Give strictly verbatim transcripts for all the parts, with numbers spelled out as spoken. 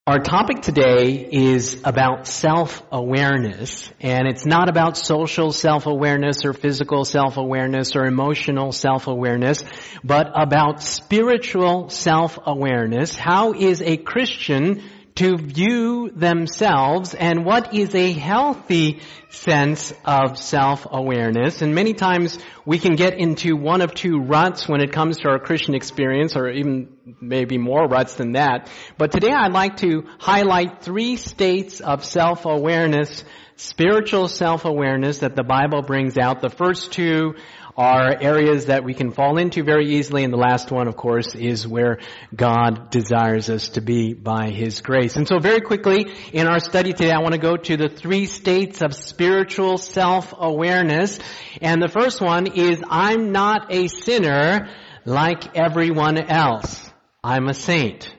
Our topic today is about self-awareness, and it's not about social self-awareness or physical self-awareness or emotional self-awareness, but about spiritual self-awareness. How is a Christian to view themselves, and what is a healthy sense of self-awareness? And many times we can get into one of two ruts when it comes to our Christian experience, or even maybe more ruts than that. But today I'd like to highlight three states of self-awareness, spiritual self-awareness that the Bible brings out. The first two are areas that we can fall into very easily, and the last one, of course, is where God desires us to be by His grace. And so very quickly, in our study today, I want to go to the three states of spiritual self-awareness. And the first one is, I'm not a sinner like everyone else. I'm a saint.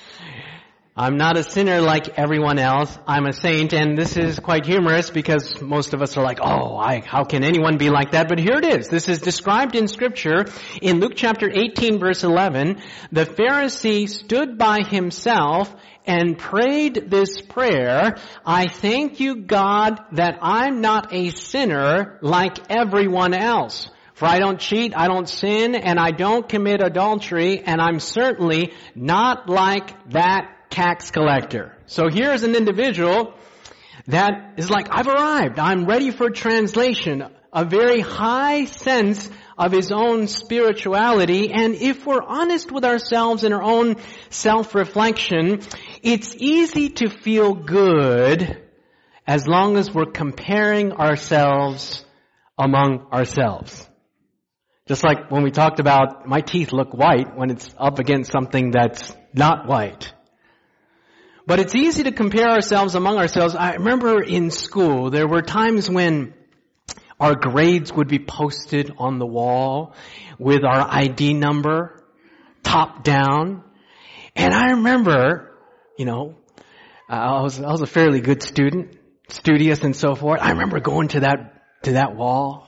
I'm not a sinner like everyone else. I'm a saint. And this is quite humorous because most of us are like, oh, I, how can anyone be like that? But here it is. This is described in Scripture in Luke chapter eighteen, verse eleven. The Pharisee stood by himself and prayed this prayer, I thank you, God, that I'm not a sinner like everyone else. For I don't cheat, I don't sin, and I don't commit adultery, and I'm certainly not like that tax collector. So here's an individual that is like, I've arrived. I'm ready for translation. A very high sense of his own spirituality. And if we're honest with ourselves in our own self-reflection, it's easy to feel good as long as we're comparing ourselves among ourselves. Just like when we talked about my teeth look white when it's up against something that's not white. But it's easy to compare ourselves among ourselves. I remember in school, there were times when our grades would be posted on the wall with our I D number, top down. And I remember, you know, I was, I was a fairly good student, studious and so forth. I remember going to that, to that wall.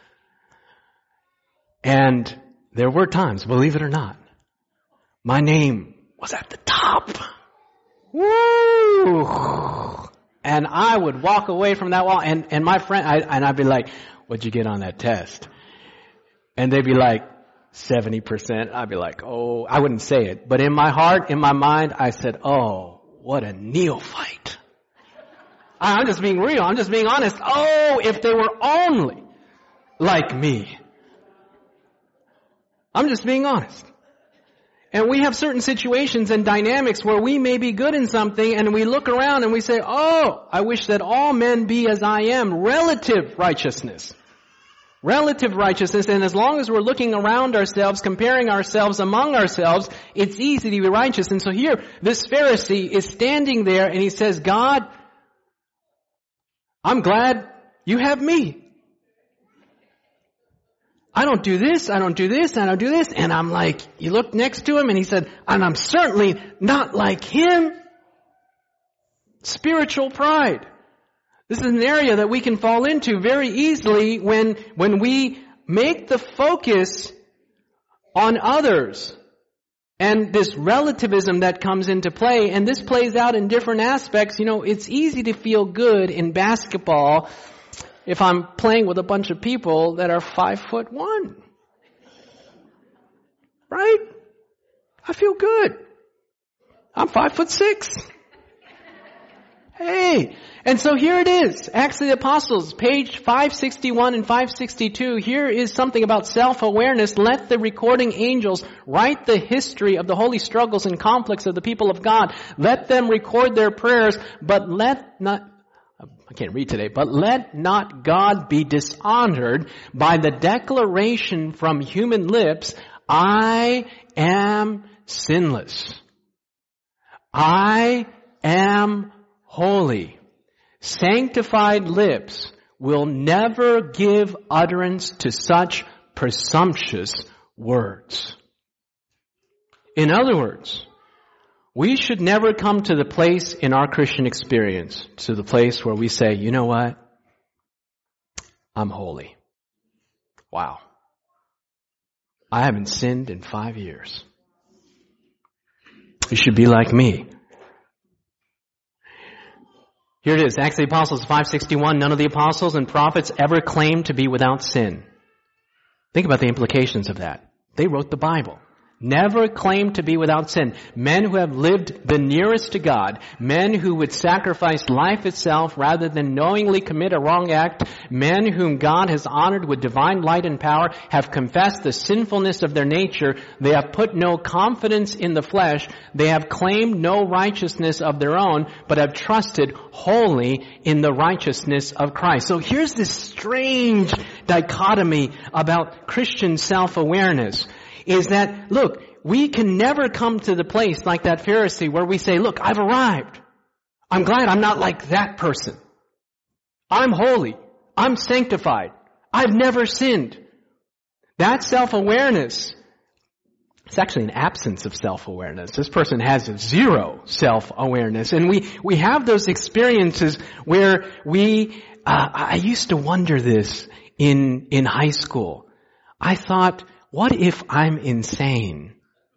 And there were times, believe it or not, my name was at the top. Woo! And I would walk away from that wall, and, and my friend, I, and I'd be like, what'd you get on that test? And they'd be like, seventy percent. I'd be like, oh, I wouldn't say it. But in my heart, in my mind, I said, oh, what a neophyte. I'm just being real. I'm just being honest. Oh, if they were only like me. I'm just being honest. And we have certain situations and dynamics where we may be good in something and we look around and we say, oh, I wish that all men be as I am. Relative righteousness. Relative righteousness. And as long as we're looking around ourselves, comparing ourselves among ourselves, it's easy to be righteous. And so here, this Pharisee is standing there and he says, God, I'm glad you have me. I don't do this, I don't do this, I don't do this. And I'm like, you look next to him and he said, and I'm certainly not like him. Spiritual pride. This is an area that we can fall into very easily when, when we make the focus on others. And this relativism that comes into play, and this plays out in different aspects. You know, it's easy to feel good in basketball if I'm playing with a bunch of people that are five foot one. Right? I feel good. I'm five foot six. Hey. And so here it is. Acts of the Apostles, page five sixty-one and five sixty-two. Here is something about self-awareness. Let the recording angels write the history of the holy struggles and conflicts of the people of God. Let them record their prayers, but let not, I can't read today, but let not God be dishonored by the declaration from human lips, I am sinless. I am holy. Sanctified lips will never give utterance to such presumptuous words. In other words, we should never come to the place in our Christian experience, to the place where we say, you know what? I'm holy. Wow. I haven't sinned in five years. You should be like me. Here it is, Acts of the Apostles five sixty-one. None of the apostles and prophets ever claimed to be without sin. Think about the implications of that. They wrote the Bible. Never claimed to be without sin. Men who have lived the nearest to God. Men who would sacrifice life itself rather than knowingly commit a wrong act. Men whom God has honored with divine light and power have confessed the sinfulness of their nature. They have put no confidence in the flesh. They have claimed no righteousness of their own, but have trusted wholly in the righteousness of Christ. So here's this strange dichotomy about Christian self-awareness. Is that, look, we can never come to the place like that Pharisee where we say, look, I've arrived. I'm glad I'm not like that person. I'm holy. I'm sanctified. I've never sinned. That self-awareness, it's actually an absence of self-awareness. This person has zero self-awareness. And we, we have those experiences where we, uh, I used to wonder this in, in high school. I thought, what if I'm insane?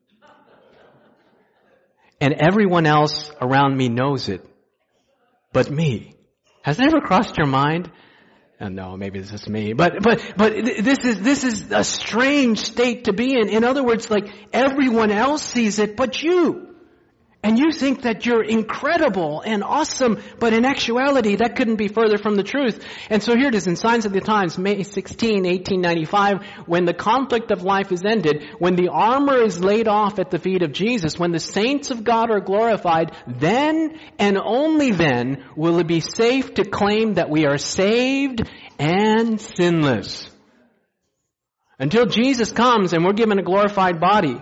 And everyone else around me knows it, but me. Has that ever crossed your mind? Uh, no, maybe this is me. But, but, but this is, this is a strange state to be in. In other words, like everyone else sees it, but you. And you think that you're incredible and awesome, but in actuality, that couldn't be further from the truth. And so here it is in Signs of the Times, May sixteenth, eighteen ninety-five, when the conflict of life is ended, when the armor is laid off at the feet of Jesus, when the saints of God are glorified, then and only then will it be safe to claim that we are saved and sinless. Until Jesus comes and we're given a glorified body,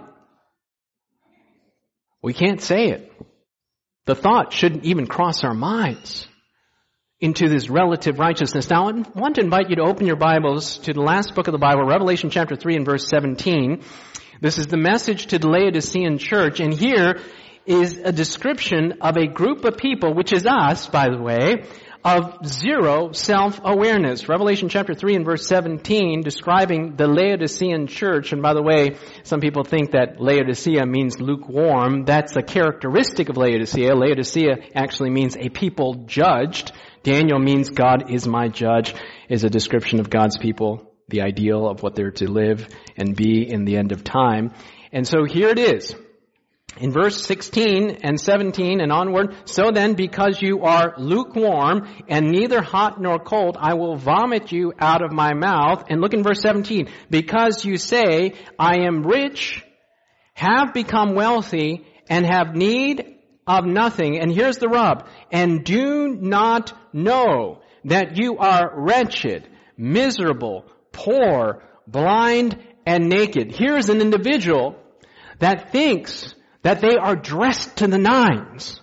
we can't say it. The thought shouldn't even cross our minds into this relative righteousness. Now, I want to invite you to open your Bibles to the last book of the Bible, Revelation chapter three and verse seventeen. This is the message to the Laodicean church, and here is a description of a group of people, which is us, by the way, of zero self-awareness. Revelation chapter three and verse seventeen, describing the Laodicean church. And by the way, some people think that Laodicea means lukewarm. That's a characteristic of Laodicea. Laodicea actually means a people judged. Daniel means God is my judge, is a description of God's people, the ideal of what they're to live and be in the end of time. And so here it is. In verse sixteen and seventeen and onward, so then, because you are lukewarm and neither hot nor cold, I will vomit you out of my mouth. And look in verse seventeen. Because you say, I am rich, have become wealthy, and have need of nothing. And here's the rub. And do not know that you are wretched, miserable, poor, blind, and naked. Here's an individual that thinks that they are dressed to the nines.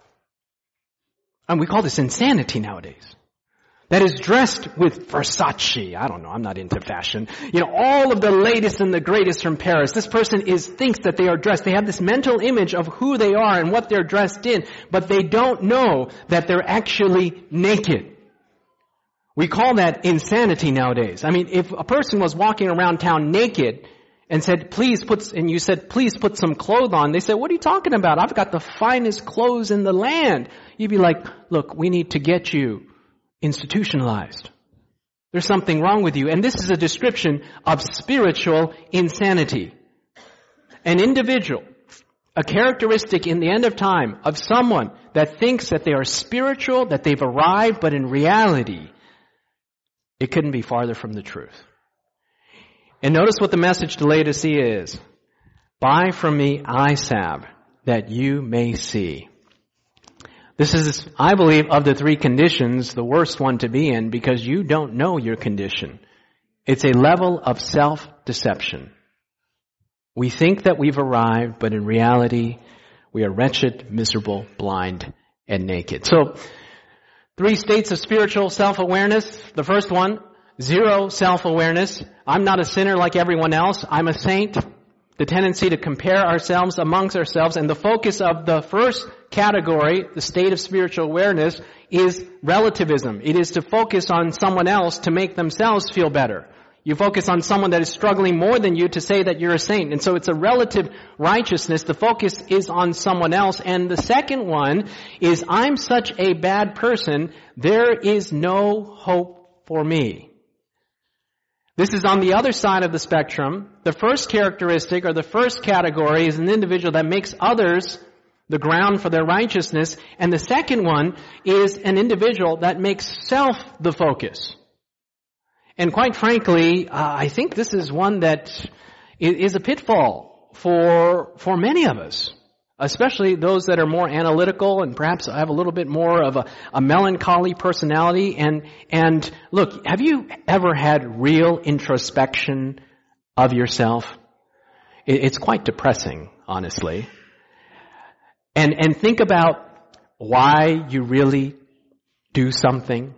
And we call this insanity nowadays. That is dressed with Versace. I don't know, I'm not into fashion. You know, all of the latest and the greatest from Paris. This person is thinks that they are dressed. They have this mental image of who they are and what they're dressed in, but they don't know that they're actually naked. We call that insanity nowadays. I mean, if a person was walking around town naked, and said, please put, and you said, please put some clothes on. They said, what are you talking about? I've got the finest clothes in the land. You'd be like, look, we need to get you institutionalized. There's something wrong with you. And this is a description of spiritual insanity. An individual, a characteristic in the end of time of someone that thinks that they are spiritual, that they've arrived, but in reality, it couldn't be farther from the truth. And notice what the message to Laodicea is. Buy from me eye salve that you may see. This is, I believe, of the three conditions, the worst one to be in because you don't know your condition. It's a level of self-deception. We think that we've arrived, but in reality, we are wretched, miserable, blind, and naked. So, three states of spiritual self-awareness. The first one, zero self-awareness. I'm not a sinner like everyone else. I'm a saint. The tendency to compare ourselves amongst ourselves. And the focus of the first category, the state of spiritual awareness, is relativism. It is to focus on someone else to make themselves feel better. You focus on someone that is struggling more than you to say that you're a saint. And so it's a relative righteousness. The focus is on someone else. And the second one is, I'm such a bad person, there is no hope for me. This is on the other side of the spectrum. The first characteristic or the first category is an individual that makes others the ground for their righteousness. And the second one is an individual that makes self the focus. And quite frankly, uh, I think this is one that is a pitfall for for many of us, especially those that are more analytical and perhaps have a little bit more of a, a melancholy personality. And and look, have you ever had real introspection of yourself? It, it's quite depressing, honestly. And and think about why you really do something.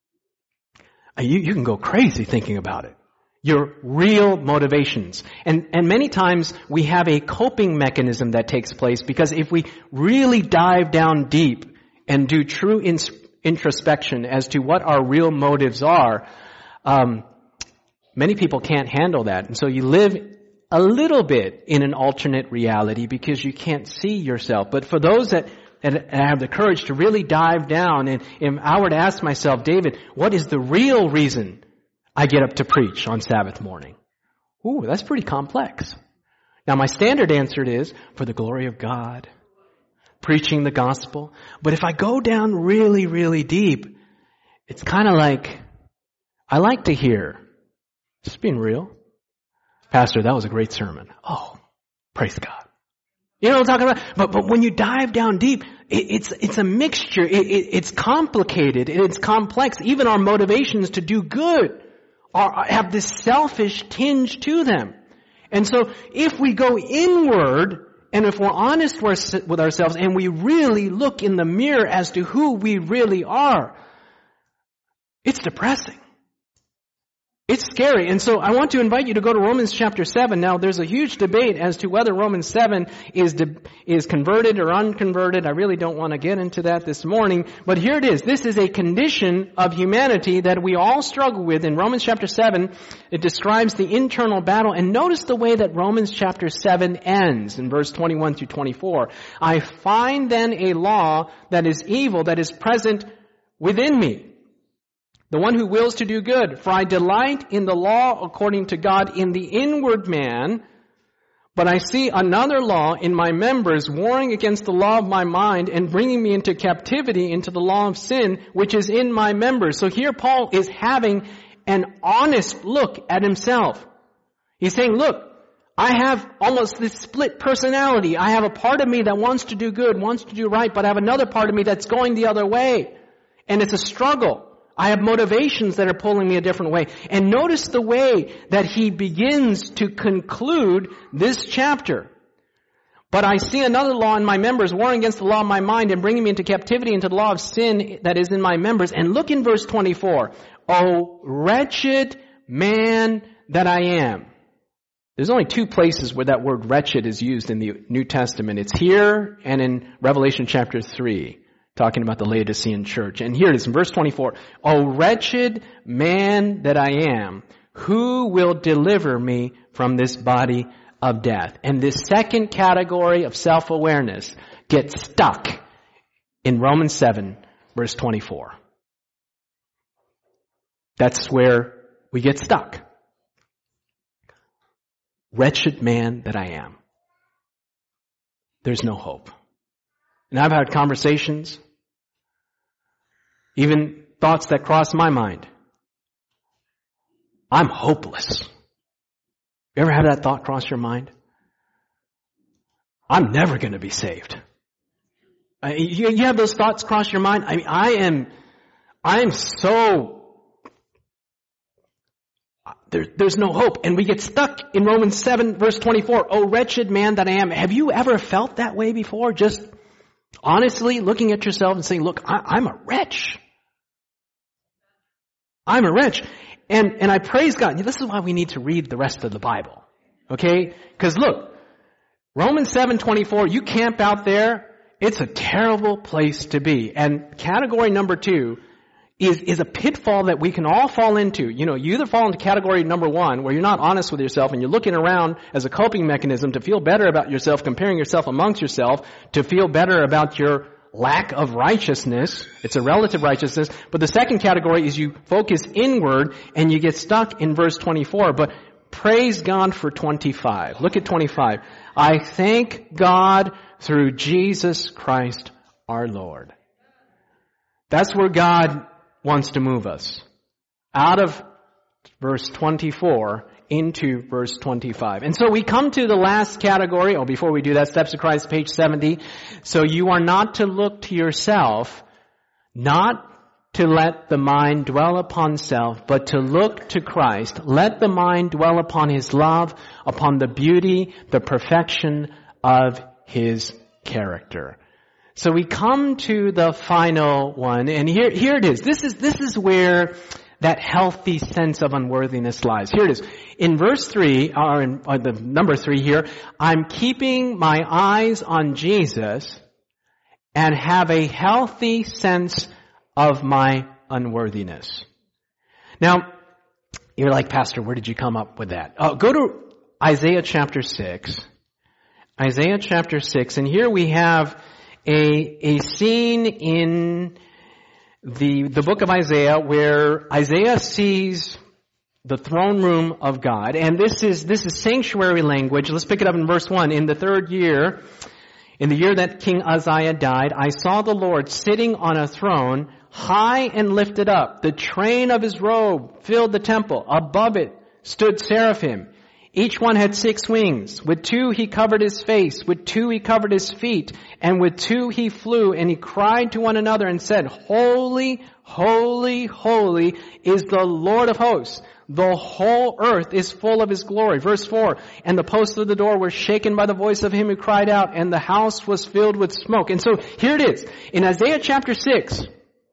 You, you can go crazy thinking about it. Your real motivations. And, and many times we have a coping mechanism that takes place, because if we really dive down deep and do true in, introspection as to what our real motives are, um, many people can't handle that. And so you live a little bit in an alternate reality because you can't see yourself. But for those that And I have the courage to really dive down, and if I were to ask myself, David, what is the real reason I get up to preach on Sabbath morning? Ooh, that's pretty complex. Now my standard answer is, for the glory of God, preaching the gospel. But if I go down really, really deep, it's kind of like, I like to hear, just being real, Pastor, that was a great sermon. Oh, praise God. You know what I'm talking about? But, but when you dive down deep, it, it's, it's a mixture. It, it, it's complicated. It's complex. Even our motivations to do good are, have this selfish tinge to them. And so if we go inward, and if we're honest with ourselves, and we really look in the mirror as to who we really are, it's depressing. It's scary. And so I want to invite you to go to Romans chapter seven. Now, there's a huge debate as to whether Romans seven is de- is converted or unconverted. I really don't want to get into that this morning. But here it is. This is a condition of humanity that we all struggle with. In Romans chapter seven, it describes the internal battle. And notice the way that Romans chapter seven ends in verse twenty-one through twenty-four. I find then a law that is evil, that is present within me, the one who wills to do good. For I delight in the law according to God in the inward man, but I see another law in my members, warring against the law of my mind and bringing me into captivity into the law of sin, which is in my members. So here Paul is having an honest look at himself. He's saying, look, I have almost this split personality. I have a part of me that wants to do good, wants to do right, but I have another part of me that's going the other way. And it's a struggle. I have motivations that are pulling me a different way. And notice the way that he begins to conclude this chapter. But I see another law in my members, warring against the law of my mind and bringing me into captivity into the law of sin that is in my members. And look in verse twenty-four. O wretched man that I am. There's only two places where that word wretched is used in the New Testament. It's here and in Revelation chapter three. Talking about the Laodicean church. And here it is in verse twenty-four. O wretched man that I am, who will deliver me from this body of death? And this second category of self-awareness gets stuck in Romans seven, verse twenty-four. That's where we get stuck. Wretched man that I am. There's no hope. And I've had conversations, even thoughts that cross my mind. I'm hopeless. You ever had that thought cross your mind? I'm never going to be saved. You, you have those thoughts cross your mind? I mean, I am, I am so, there, there's no hope. And we get stuck in Romans seven, verse twenty-four. Oh, wretched man that I am. Have you ever felt that way before? Just honestly looking at yourself and saying, look, I, I'm a wretch. I'm a wretch. And, and I praise God. This is why we need to read the rest of the Bible. Okay? Because look, Romans seven twenty-four, you camp out there, it's a terrible place to be. And category number two is, is a pitfall that we can all fall into. You know, you either fall into category number one, where you're not honest with yourself and you're looking around as a coping mechanism to feel better about yourself, comparing yourself amongst yourself, to feel better about your lack of righteousness. It's a relative righteousness. But the second category is you focus inward and you get stuck in verse twenty-four. But praise God for twenty-five. Look at twenty-five. I thank God through Jesus Christ our Lord. That's where God wants to move us. Out of verse twenty-four into verse twenty-five. And so we come to the last category. Oh, before we do that, Steps of Christ, page seventy. So you are not to look to yourself, not to let the mind dwell upon self, but to look to Christ. Let the mind dwell upon His love, upon the beauty, the perfection of His character. So we come to the final one, and here, here it is. This is, this is where that healthy sense of unworthiness lies. Here it is. In verse three, or in or the number three here, I'm keeping my eyes on Jesus and have a healthy sense of my unworthiness. Now, you're like, Pastor, where did you come up with that? Oh, go to Isaiah chapter six. Isaiah chapter six, and here we have a, a scene in the, the book of Isaiah where Isaiah sees the throne room of God. And this is, this is sanctuary language. Let's pick it up in verse one. In the third year, in the year that King Uzziah died, I saw the Lord sitting on a throne, high and lifted up. The train of His robe filled the temple. Above it stood seraphim. Each one had six wings. With two He covered His face. With two He covered His feet. And with two He flew. And He cried to one another and said, Holy, holy, holy is the Lord of hosts. The whole earth is full of His glory. Verse four, and the posts of the door were shaken by the voice of Him who cried out, and the house was filled with smoke. And so here it is. In Isaiah chapter six,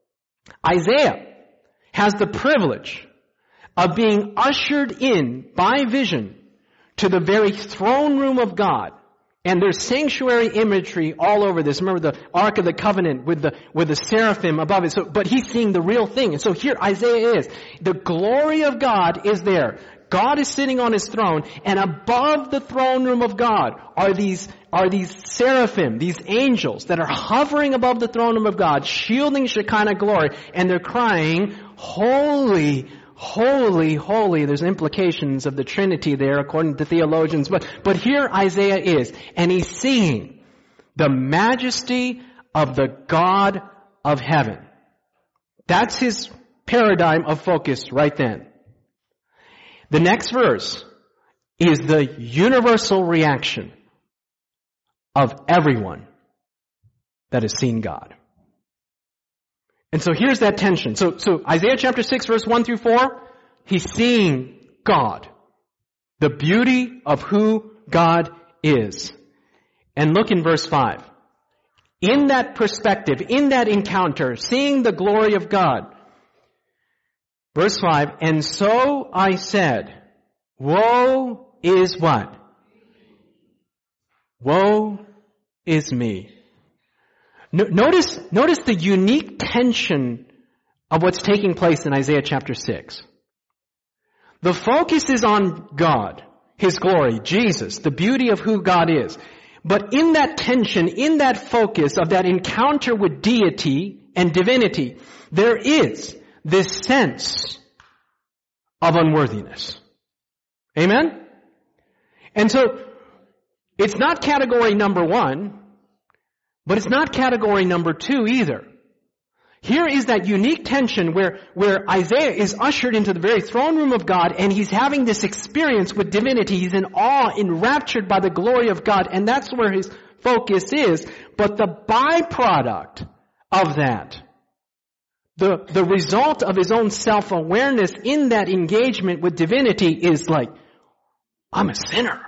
Isaiah has the privilege of being ushered in by vision to the very throne room of God. And there's sanctuary imagery all over this. Remember the Ark of the Covenant with the, with the seraphim above it. So, but he's seeing the real thing. And so here Isaiah is. The glory of God is there. God is sitting on His throne, and above the throne room of God are these, are these seraphim, these angels that are hovering above the throne room of God, shielding Shekinah glory, and they're crying, Holy, holy, holy. There's implications of the Trinity there according to theologians, but, but here Isaiah is, and he's seeing the majesty of the God of heaven. That's his paradigm of focus right then. The next verse is the universal reaction of everyone that has seen God. And so here's that tension. So, so Isaiah chapter six, verse one through four, he's seeing God. The beauty of who God is. And look in verse five. In that perspective, in that encounter, seeing the glory of God, verse five, and so I said, woe is what? Woe is me. No, notice, notice the unique tension of what's taking place in Isaiah chapter six. The focus is on God, His glory, Jesus, the beauty of who God is. But in that tension, in that focus of that encounter with deity and divinity, there is this sense of unworthiness. Amen? And so, it's not category number one, but it's not category number two either. Here is that unique tension where, where Isaiah is ushered into the very throne room of God, and he's having this experience with divinity. He's in awe, enraptured by the glory of God, and that's where his focus is. But the byproduct of that, The, the result of his own self-awareness in that engagement with divinity is like, I'm a sinner.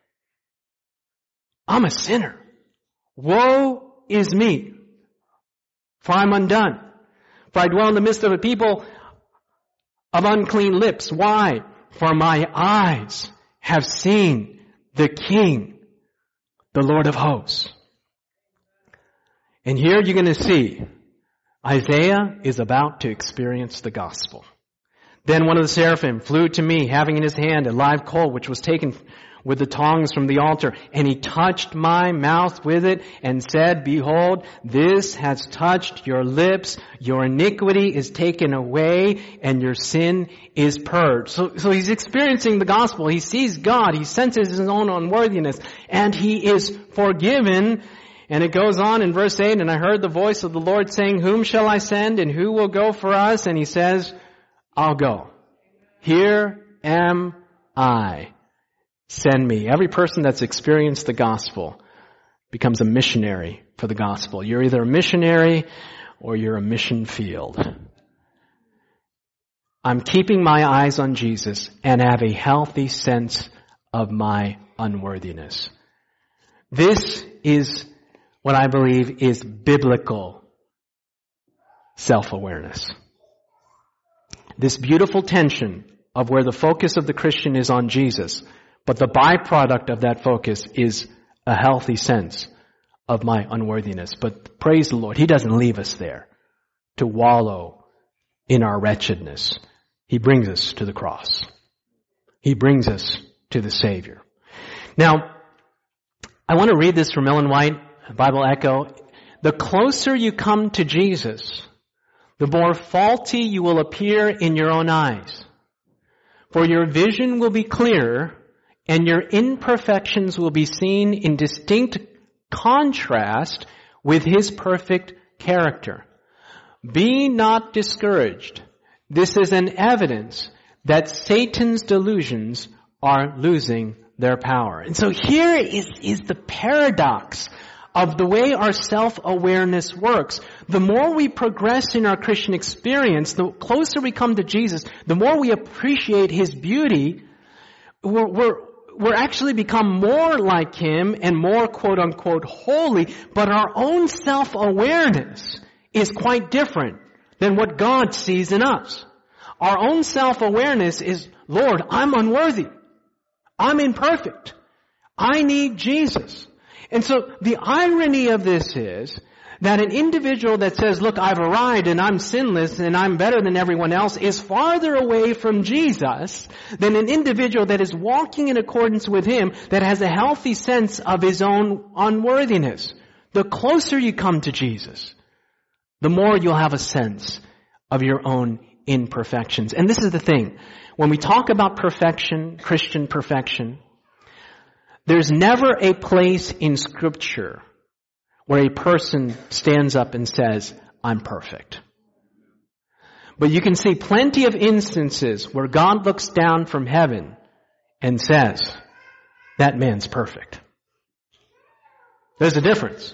I'm a sinner. Woe is me, for I'm undone. For I dwell in the midst of a people of unclean lips. Why? For my eyes have seen the King, the Lord of hosts. And here you're going to see Isaiah is about to experience the gospel. Then one of the seraphim flew to me, having in his hand a live coal, which was taken with the tongs from the altar. And he touched my mouth with it and said, Behold, this has touched your lips. Your iniquity is taken away and your sin is purged. So, so he's experiencing the gospel. He sees God. He senses his own unworthiness and he is forgiven. And it goes on in verse eight, and I heard the voice of the Lord saying, Whom shall I send and who will go for us? And he says, I'll go. Here am I. Send me. Every person that's experienced the gospel becomes a missionary for the gospel. You're either a missionary or you're a mission field. I'm keeping my eyes on Jesus and have a healthy sense of my unworthiness. This is what I believe is biblical self-awareness. This beautiful tension of where the focus of the Christian is on Jesus, but the byproduct of that focus is a healthy sense of my unworthiness. But praise the Lord, He doesn't leave us there to wallow in our wretchedness. He brings us to the cross. He brings us to the Savior. Now, I want to read this from Ellen White, Bible Echo. The closer you come to Jesus, the more faulty you will appear in your own eyes. For your vision will be clearer, and your imperfections will be seen in distinct contrast with His perfect character. Be not discouraged. This is an evidence that Satan's delusions are losing their power. And so here is, is the paradox of the way our self-awareness works. The more we progress in our Christian experience, the closer we come to Jesus, the more we appreciate His beauty, we're, we're, we're actually become more like Him and more quote-unquote holy, but our own self-awareness is quite different than what God sees in us. Our own self-awareness is, Lord, I'm unworthy. I'm imperfect. I need Jesus. And so the irony of this is that an individual that says, look, I've arrived and I'm sinless and I'm better than everyone else is farther away from Jesus than an individual that is walking in accordance with Him that has a healthy sense of his own unworthiness. The closer you come to Jesus, the more you'll have a sense of your own imperfections. And this is the thing. When we talk about perfection, Christian perfection, there's never a place in Scripture where a person stands up and says, I'm perfect. But you can see plenty of instances where God looks down from heaven and says, that man's perfect. There's a difference.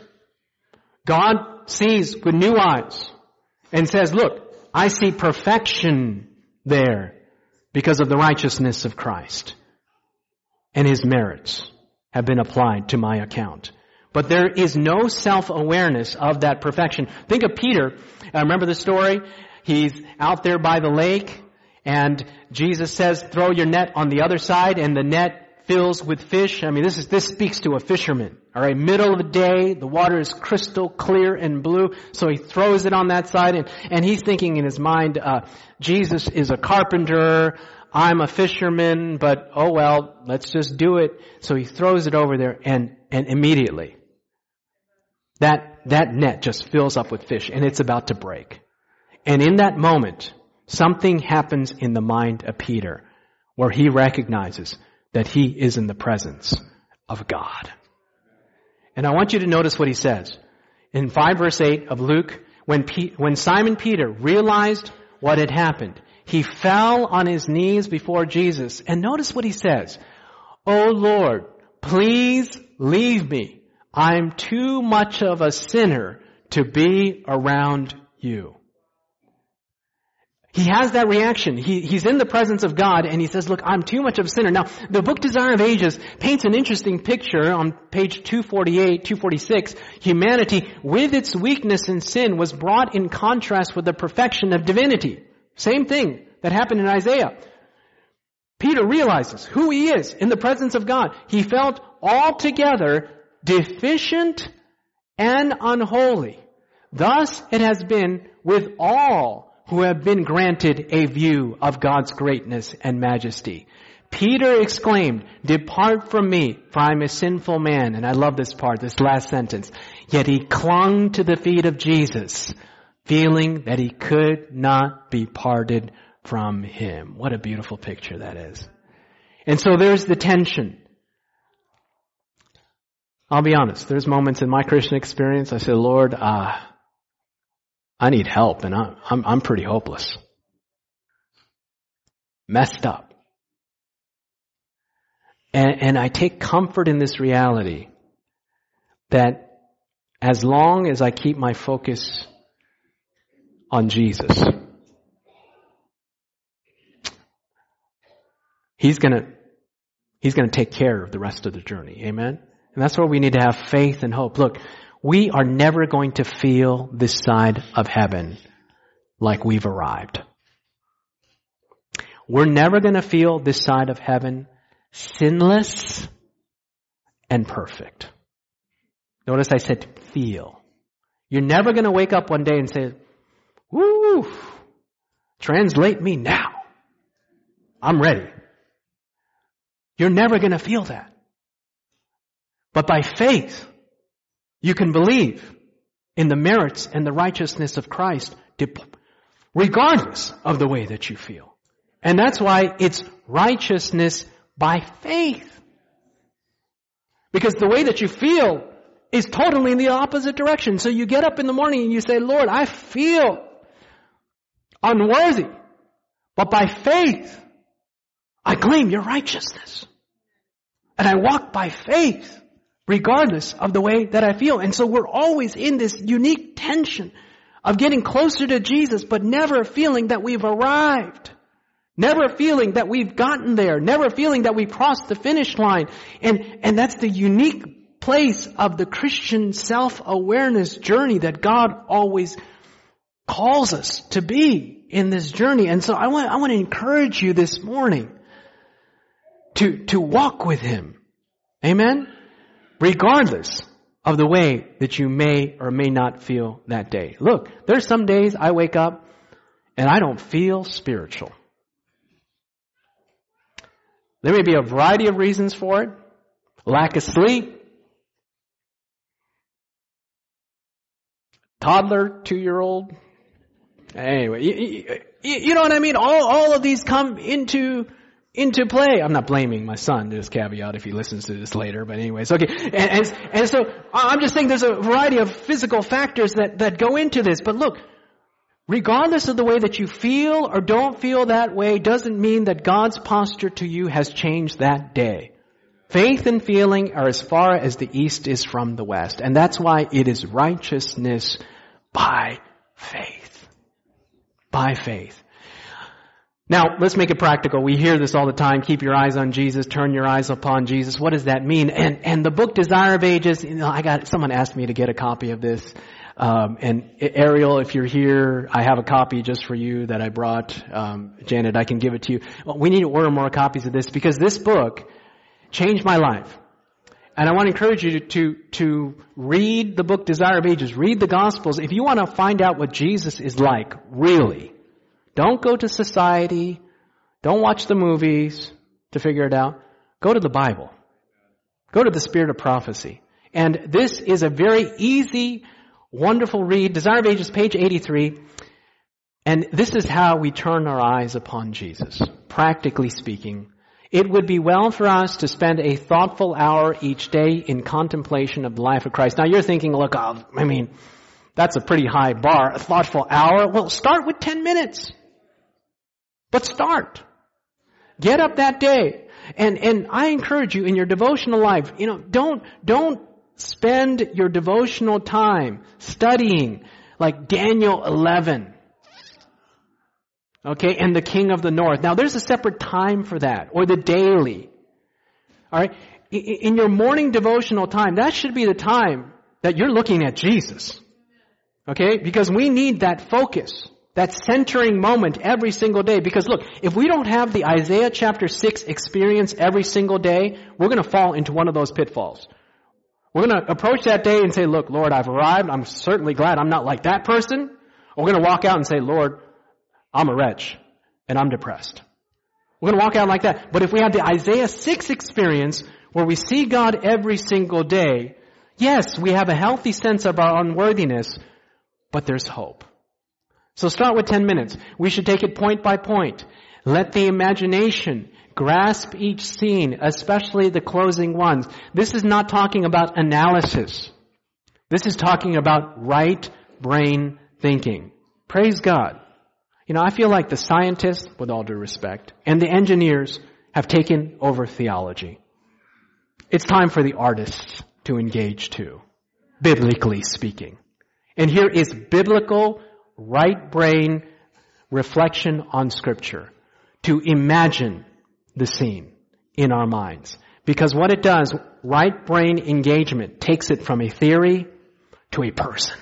God sees with new eyes and says, look, I see perfection there because of the righteousness of Christ. And His merits have been applied to my account. But there is no self-awareness of that perfection. Think of Peter. Uh, remember the story? He's out there by the lake and Jesus says, throw your net on the other side, and the net fills with fish. I mean, this is, this speaks to a fisherman. All right, middle of the day, the water is crystal clear and blue, so he throws it on that side, and, and he's thinking in his mind, uh, Jesus is a carpenter, I'm a fisherman, but oh well, let's just do it. So he throws it over there, and, and immediately, that, that net just fills up with fish, and it's about to break. And in that moment, something happens in the mind of Peter, where he recognizes that he is in the presence of God. And I want you to notice what he says. In five verse eight of Luke, when, P- when Simon Peter realized what had happened, he fell on his knees before Jesus. And notice what he says. "O Lord, please leave me. I'm too much of a sinner to be around you." He has that reaction. He, he's in the presence of God and he says, look, I'm too much of a sinner. Now, the book Desire of Ages paints an interesting picture on page two forty-eight, two forty-six. Humanity, with its weakness and sin, was brought in contrast with the perfection of divinity. Same thing that happened in Isaiah. Peter realizes who he is in the presence of God. He felt altogether deficient and unholy. Thus it has been with all who have been granted a view of God's greatness and majesty. Peter exclaimed, "Depart from me, for I am a sinful man." And I love this part, this last sentence. Yet he clung to the feet of Jesus, feeling that he could not be parted from him. What a beautiful picture that is. And so there's the tension. I'll be honest, there's moments in my Christian experience I say, Lord, uh, I need help, and I'm, I'm, I'm pretty hopeless. Messed up. And, and I take comfort in this reality that as long as I keep my focus on Jesus, He's gonna, He's gonna take care of the rest of the journey. Amen? And that's where we need to have faith and hope. Look, we are never going to feel this side of heaven like we've arrived. We're never going to feel this side of heaven sinless and perfect. Notice I said feel. You're never going to wake up one day and say, woo, translate me now. I'm ready. You're never going to feel that. But by faith, you can believe in the merits and the righteousness of Christ regardless of the way that you feel. And that's why it's righteousness by faith. Because the way that you feel is totally in the opposite direction. So you get up in the morning and you say, Lord, I feel unworthy. But by faith, I claim your righteousness. And I walk by faith regardless of the way that I feel. And so we're always in this unique tension of getting closer to Jesus, but never feeling that we've arrived. Never feeling that we've gotten there. Never feeling that we've crossed the finish line. And, and that's the unique place of the Christian self-awareness journey that God always calls us to be in this journey. And so I want, I want to encourage you this morning to, to walk with Him. Amen? Regardless of the way that you may or may not feel that day. Look, there's some days I wake up and I don't feel spiritual. There may be a variety of reasons for it. Lack of sleep. Toddler, two-year-old. Anyway, you, you, you know what I mean? All, all of these come into into play. I'm not blaming my son, just caveat if he listens to this later, but anyways, okay. And, and, and so I'm just saying there's a variety of physical factors that, that go into this. But look, regardless of the way that you feel or don't feel that way doesn't mean that God's posture to you has changed that day. Faith and feeling are as far as the east is from the west. And that's why it is righteousness by faith. By faith. Now, let's make it practical. We hear this all the time. Keep your eyes on Jesus. Turn your eyes upon Jesus. What does that mean? And, and the book Desire of Ages, you know, I got, someone asked me to get a copy of this. Um, and Ariel, if you're here, I have a copy just for you that I brought. Um, Janet, I can give it to you. Well, we need to order more copies of this because this book changed my life. And I want to encourage you to, to, to read the book Desire of Ages. Read the Gospels. If you want to find out what Jesus is like, really, don't go to society. Don't watch the movies to figure it out. Go to the Bible. Go to the Spirit of Prophecy. And this is a very easy, wonderful read. Desire of Ages, page eighty-three. And this is how we turn our eyes upon Jesus, practically speaking. It would be well for us to spend a thoughtful hour each day in contemplation of the life of Christ. Now you're thinking, look, oh, I mean, that's a pretty high bar. A thoughtful hour? Well, start with ten minutes. But start. Get up that day. And, and I encourage you in your devotional life, you know, don't, don't spend your devotional time studying like Daniel eleven. Okay, and the King of the North. Now there's a separate time for that, or the daily. Alright? In your morning devotional time, that should be the time that you're looking at Jesus. Okay? Because we need that focus, that centering moment every single day. Because look, if we don't have the Isaiah chapter six experience every single day, we're going to fall into one of those pitfalls. We're going to approach that day and say, look, Lord, I've arrived. I'm certainly glad I'm not like that person. Or we're going to walk out and say, Lord, I'm a wretch and I'm depressed. We're going to walk out like that. But if we have the Isaiah six experience where we see God every single day, yes, we have a healthy sense of our unworthiness, but there's hope. So start with ten minutes. We should take it point by point. Let the imagination grasp each scene, especially the closing ones. This is not talking about analysis. This is talking about right brain thinking. Praise God. You know, I feel like the scientists, with all due respect, and the engineers have taken over theology. It's time for the artists to engage too, biblically speaking. And here is biblical right brain reflection on Scripture to imagine the scene in our minds. Because what it does, right brain engagement takes it from a theory to a person.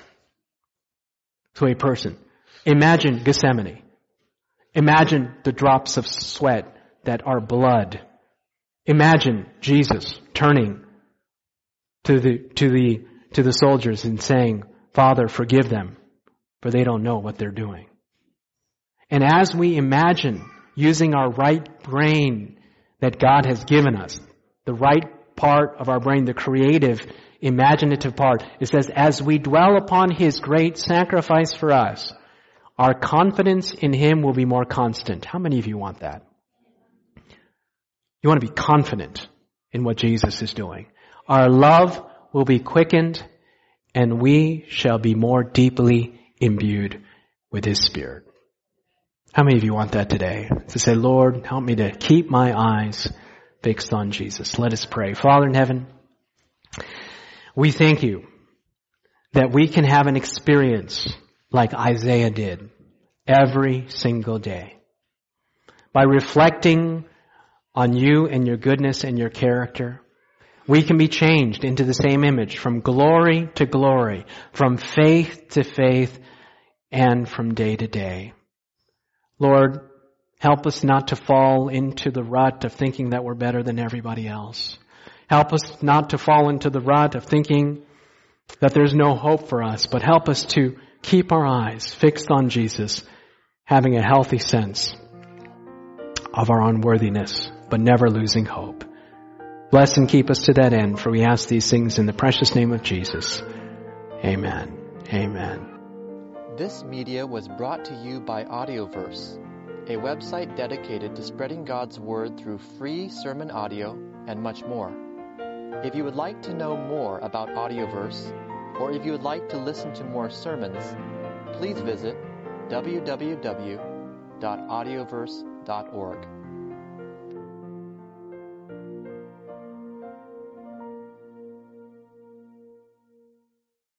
To a person. Imagine Gethsemane. Imagine the drops of sweat that are blood. Imagine Jesus turning to the, to the, to the soldiers and saying, Father, forgive them, for they don't know what they're doing. And as we imagine using our right brain that God has given us, the right part of our brain, the creative, imaginative part, it says, as we dwell upon His great sacrifice for us, our confidence in Him will be more constant. How many of you want that? You want to be confident in what Jesus is doing. Our love will be quickened, and we shall be more deeply imbued with His Spirit. How many of you want that today? To say, Lord, help me to keep my eyes fixed on Jesus. Let us pray. Father in heaven, we thank You that we can have an experience like Isaiah did every single day. By reflecting on You and Your goodness and Your character, we can be changed into the same image from glory to glory, from faith to faith, and from day to day. Lord, help us not to fall into the rut of thinking that we're better than everybody else. Help us not to fall into the rut of thinking that there's no hope for us, but help us to keep our eyes fixed on Jesus, having a healthy sense of our unworthiness, but never losing hope. Bless and keep us to that end, for we ask these things in the precious name of Jesus. Amen. Amen. This media was brought to you by Audioverse, a website dedicated to spreading God's Word through free sermon audio and much more. If you would like to know more about Audioverse, or if you would like to listen to more sermons, please visit w w w dot audioverse dot org.